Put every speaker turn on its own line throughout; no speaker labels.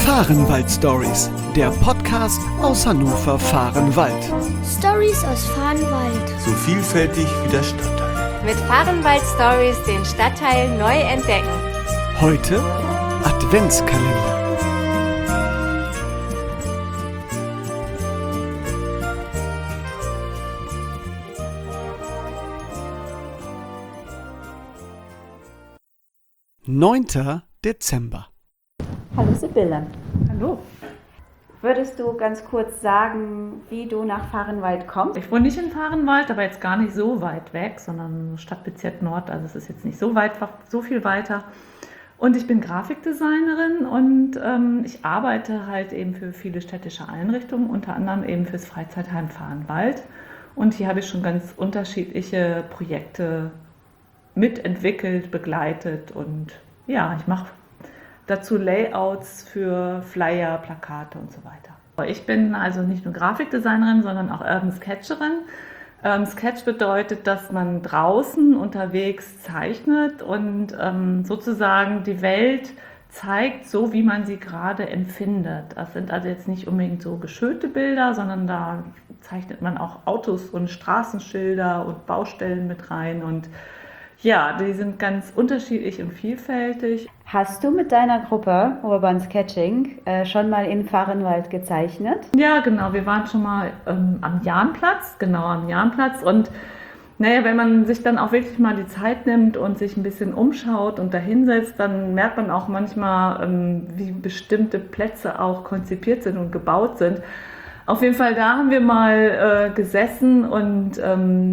Fahrenwald-Stories, der Podcast aus Hannover-Fahrenwald.
Stories aus Fahrenwald.
So vielfältig wie der Stadtteil.
Mit Fahrenwald-Stories den Stadtteil neu entdecken.
Heute Adventskalender. Neunter Dezember.
Hallo Sibylle.
Hallo.
Würdest du ganz kurz sagen, wie du nach Fahrenwald kommst?
Ich wohne nicht in Fahrenwald, aber jetzt gar nicht so weit weg, sondern Stadtbezirk Nord, also es ist jetzt nicht so weit, so viel weiter. Und ich bin Grafikdesignerin und ich arbeite halt eben für viele städtische Einrichtungen, unter anderem eben fürs Freizeitheim Fahrenwald. Und hier habe ich schon ganz unterschiedliche Projekte mitentwickelt, begleitet und ja, ich mache dazu Layouts für Flyer, Plakate und so weiter. Ich bin also nicht nur Grafikdesignerin, sondern auch Urban Sketcherin. Sketch bedeutet, dass man draußen unterwegs zeichnet und sozusagen die Welt zeigt, so wie man sie gerade empfindet. Das sind also jetzt nicht unbedingt so geschönte Bilder, sondern da zeichnet man auch Autos und Straßenschilder und Baustellen mit rein und ja, die sind ganz unterschiedlich und vielfältig.
Hast du mit deiner Gruppe Urban Sketching schon mal in Fahrenwald gezeichnet?
Ja, genau. Wir waren schon mal am Jahnplatz, Und naja, wenn man sich dann auch wirklich mal die Zeit nimmt und sich ein bisschen umschaut und dahinsetzt, dann merkt man auch manchmal, wie bestimmte Plätze auch konzipiert sind und gebaut sind. Auf jeden Fall, da haben wir mal gesessen und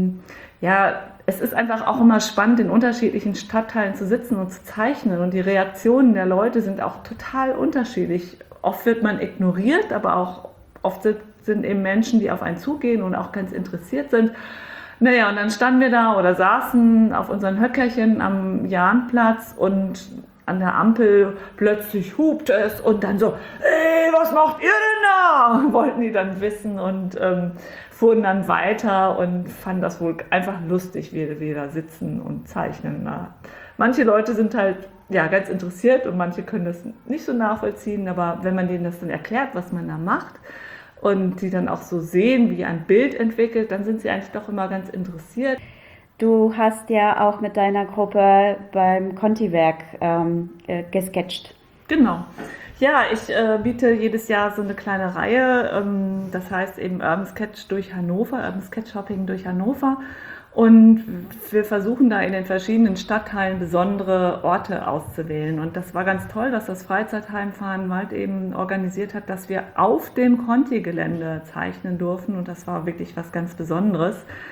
ja, es ist einfach auch immer spannend, in unterschiedlichen Stadtteilen zu sitzen und zu zeichnen. Und die Reaktionen der Leute sind auch total unterschiedlich. Oft wird man ignoriert, aber auch oft sind eben Menschen, die auf einen zugehen und auch ganz interessiert sind. Naja, und dann standen wir da oder saßen auf unseren Höckerchen am Jahnplatz und an der Ampel plötzlich hupte es und dann so, ey, was macht ihr denn da? Wollten die dann wissen und fuhren dann weiter und fanden das wohl einfach lustig, wie wir da sitzen und zeichnen. Na, manche Leute sind halt ja, ganz interessiert und manche können das nicht so nachvollziehen, aber wenn man denen das dann erklärt, was man da macht und die dann auch so sehen, wie ein Bild entwickelt, dann sind sie eigentlich doch immer ganz interessiert.
Du hast ja auch mit deiner Gruppe beim Conti-Werk gesketcht.
Genau. Ja, ich biete jedes Jahr so eine kleine Reihe, das heißt eben Urban Sketch durch Hannover, Urban Sketch Shopping durch Hannover. Und wir versuchen da in den verschiedenen Stadtteilen besondere Orte auszuwählen. Und das war ganz toll, dass das Freizeitheim Fahrenwald eben organisiert hat, dass wir auf dem Conti-Gelände zeichnen durften. Und das war wirklich was ganz Besonderes.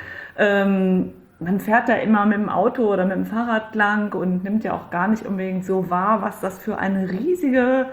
Man fährt da immer mit dem Auto oder mit dem Fahrrad lang und nimmt ja auch gar nicht unbedingt so wahr, was das für eine riesige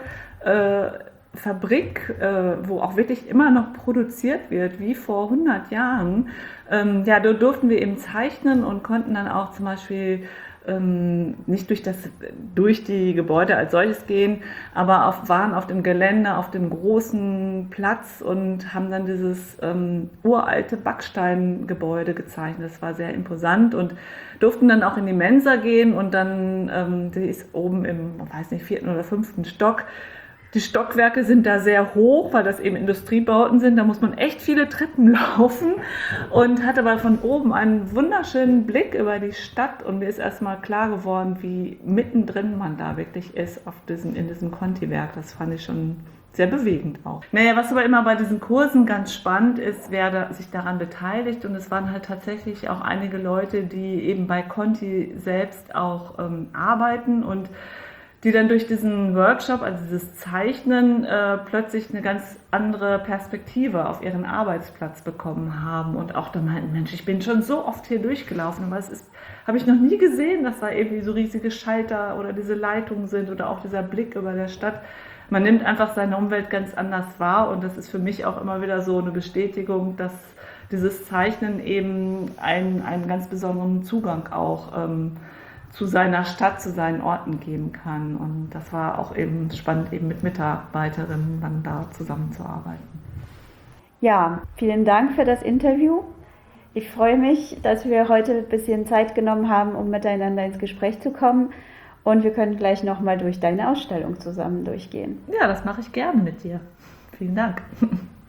Fabrik, wo auch wirklich immer noch produziert wird, wie vor 100 Jahren. Ja, da durften wir eben zeichnen und konnten dann auch zum Beispiel nicht durch die Gebäude als solches gehen, aber waren auf dem Gelände, auf dem großen Platz und haben dann dieses uralte Backsteingebäude gezeichnet. Das war sehr imposant und durften dann auch in die Mensa gehen und dann, die ist oben im, weiß nicht, 4. oder 5. Stock. Die Stockwerke sind da sehr hoch, weil das eben Industriebauten sind. Da muss man echt viele Treppen laufen und hat aber von oben einen wunderschönen Blick über die Stadt. Und mir ist erstmal klar geworden, wie mittendrin man da wirklich ist in diesem Conti-Werk. Das fand ich schon sehr bewegend auch. Naja, was aber immer bei diesen Kursen ganz spannend ist, wer sich daran beteiligt. Und es waren halt tatsächlich auch einige Leute, die eben bei Conti selbst auch arbeiten und die dann durch diesen Workshop, also dieses Zeichnen, plötzlich eine ganz andere Perspektive auf ihren Arbeitsplatz bekommen haben und auch dann meinten, Mensch, ich bin schon so oft hier durchgelaufen, aber habe ich noch nie gesehen, dass da irgendwie so riesige Schalter oder diese Leitungen sind oder auch dieser Blick über der Stadt. Man nimmt einfach seine Umwelt ganz anders wahr und das ist für mich auch immer wieder so eine Bestätigung, dass dieses Zeichnen eben einen ganz besonderen Zugang auch zu seiner Stadt, zu seinen Orten geben kann. Und das war auch eben spannend, eben mit Mitarbeiterinnen dann da zusammenzuarbeiten.
Ja, vielen Dank für das Interview. Ich freue mich, dass wir heute ein bisschen Zeit genommen haben, um miteinander ins Gespräch zu kommen. Und wir können gleich nochmal durch deine Ausstellung zusammen durchgehen.
Ja, das mache ich gerne mit dir. Vielen Dank.